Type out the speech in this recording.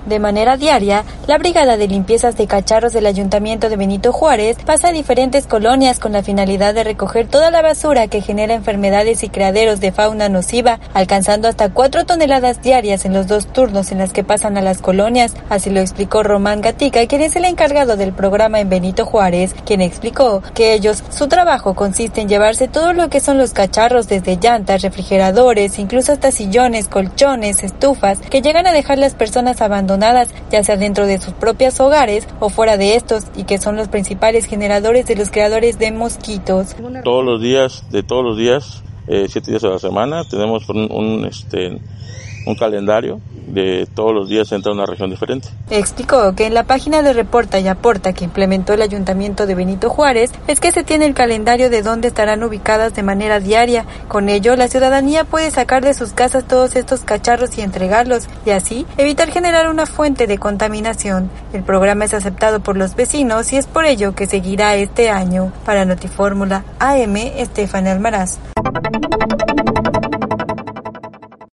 De manera diaria, la Brigada de Limpiezas de Cacharros del Ayuntamiento de Benito Juárez pasa a diferentes colonias con la finalidad de recoger toda la basura que genera enfermedades y criaderos de fauna nociva, alcanzando hasta 4 toneladas diarias en los 2 turnos en las que pasan a las colonias. Así lo explicó Román Gatica, quien es el encargado del programa en Benito Juárez, quien explicó que su trabajo consiste en llevarse todo lo que son los cacharros, desde llantas, refrigeradores, incluso hasta sillones, colchones, estufas, que llegan a dejar las personas abandonadas, ya sea dentro de sus propios hogares o fuera de estos, y que son los principales generadores de los creadores de mosquitos. Todos los días, 7 días a la semana, tenemos un calendario de todos los días entra a una región diferente. Explicó que en la página de Reporta y Aporta que implementó el Ayuntamiento de Benito Juárez es que se tiene el calendario de dónde estarán ubicadas de manera diaria. Con ello, la ciudadanía puede sacar de sus casas todos estos cacharros y entregarlos, y así evitar generar una fuente de contaminación. El programa es aceptado por los vecinos y es por ello que seguirá este año. Para Notifórmula AM, Estefania Almaraz.